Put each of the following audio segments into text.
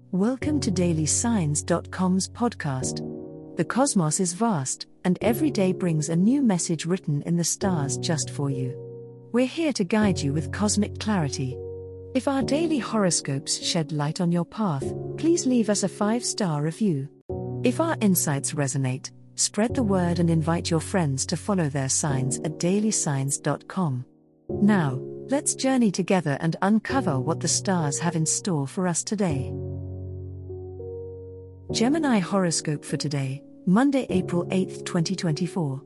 Welcome to DailySigns.com's podcast. The cosmos is vast, and every day brings a new message written in the stars just for you. We're here to guide you with cosmic clarity. If our daily horoscopes shed light on your path, please leave us a 5-star review. If our insights resonate, spread the word and invite your friends to follow their signs at DailySigns.com. Now, let's journey together and uncover what the stars have in store for us today. Gemini horoscope for today, Monday, April 8, 2024.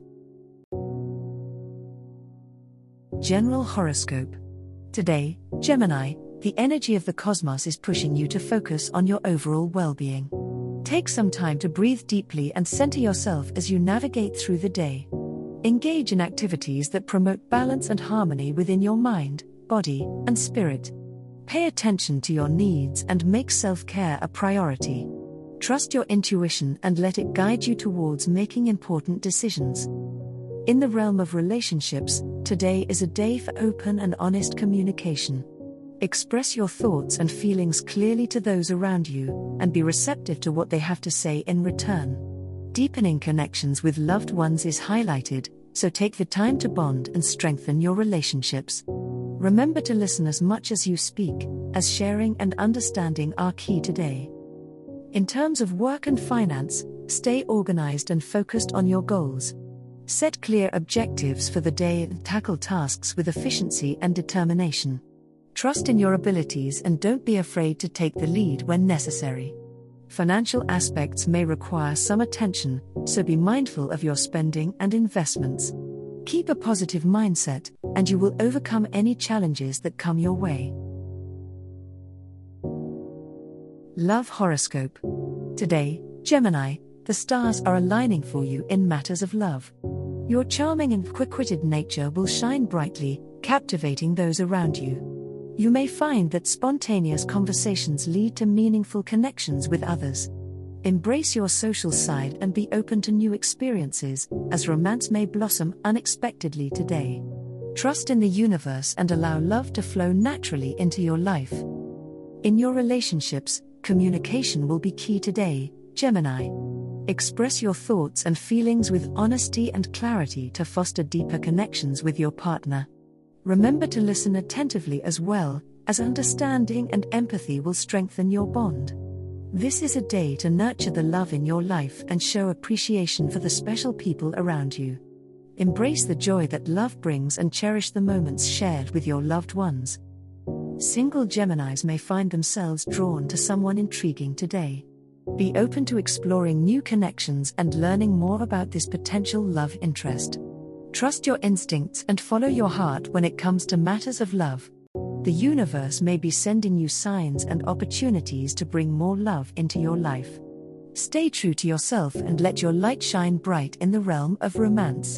General horoscope. Today, Gemini, the energy of the cosmos is pushing you to focus on your overall well-being. Take some time to breathe deeply and center yourself as you navigate through the day. Engage in activities that promote balance and harmony within your mind, body, and spirit. Pay attention to your needs and make self-care a priority. Trust your intuition and let it guide you towards making important decisions. In the realm of relationships, today is a day for open and honest communication. Express your thoughts and feelings clearly to those around you, and be receptive to what they have to say in return. Deepening connections with loved ones is highlighted, so take the time to bond and strengthen your relationships. Remember to listen as much as you speak, as sharing and understanding are key today. In terms of work and finance, stay organized and focused on your goals. Set clear objectives for the day and tackle tasks with efficiency and determination. Trust in your abilities and don't be afraid to take the lead when necessary. Financial aspects may require some attention, so be mindful of your spending and investments. Keep a positive mindset, and you will overcome any challenges that come your way. Love horoscope. Today, Gemini, the stars are aligning for you in matters of love. Your charming and quick-witted nature will shine brightly, captivating those around you. You may find that spontaneous conversations lead to meaningful connections with others. Embrace your social side and be open to new experiences, as romance may blossom unexpectedly today. Trust in the universe and allow love to flow naturally into your life. In your relationships, communication will be key today, Gemini. Express your thoughts and feelings with honesty and clarity to foster deeper connections with your partner. Remember to listen attentively as well, as understanding and empathy will strengthen your bond. This is a day to nurture the love in your life and show appreciation for the special people around you. Embrace the joy that love brings and cherish the moments shared with your loved ones. Single Geminis may find themselves drawn to someone intriguing today. Be open to exploring new connections and learning more about this potential love interest. Trust your instincts and follow your heart when it comes to matters of love. The universe may be sending you signs and opportunities to bring more love into your life. Stay true to yourself and let your light shine bright in the realm of romance.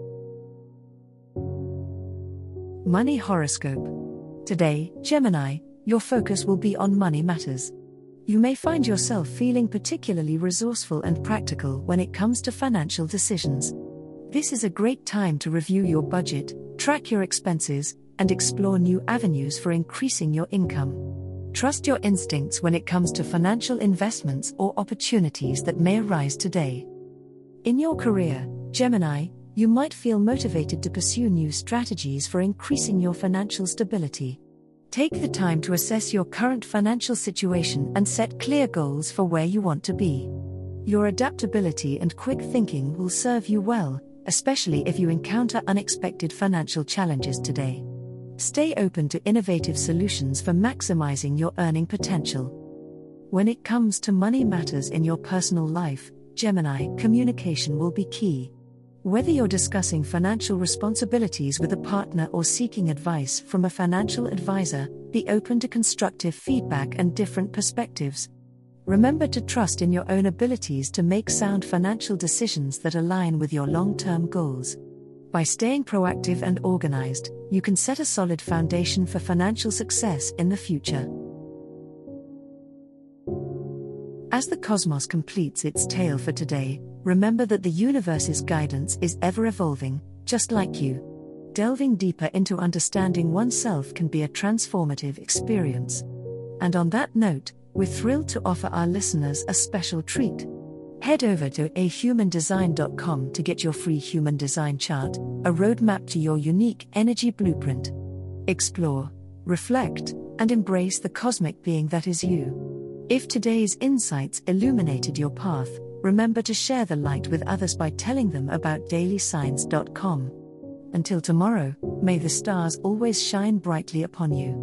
Money horoscope. Today, Gemini, your focus will be on money matters. You may find yourself feeling particularly resourceful and practical when it comes to financial decisions. This is a great time to review your budget, track your expenses, and explore new avenues for increasing your income. Trust your instincts when it comes to financial investments or opportunities that may arise today. In your career, Gemini, you might feel motivated to pursue new strategies for increasing your financial stability. Take the time to assess your current financial situation and set clear goals for where you want to be. Your adaptability and quick thinking will serve you well, especially if you encounter unexpected financial challenges today. Stay open to innovative solutions for maximizing your earning potential. When it comes to money matters in your personal life, Gemini, communication will be key. Whether you're discussing financial responsibilities with a partner or seeking advice from a financial advisor, be open to constructive feedback and different perspectives. Remember to trust in your own abilities to make sound financial decisions that align with your long-term goals. By staying proactive and organized, you can set a solid foundation for financial success in the future. As the cosmos completes its tale for today, remember that the universe's guidance is ever-evolving, just like you. Delving deeper into understanding oneself can be a transformative experience. And on that note, we're thrilled to offer our listeners a special treat. Head over to ahumandesign.com to get your free human design chart, a roadmap to your unique energy blueprint. Explore, reflect, and embrace the cosmic being that is you. If today's insights illuminated your path, remember to share the light with others by telling them about dailysigns.com. Until tomorrow, may the stars always shine brightly upon you.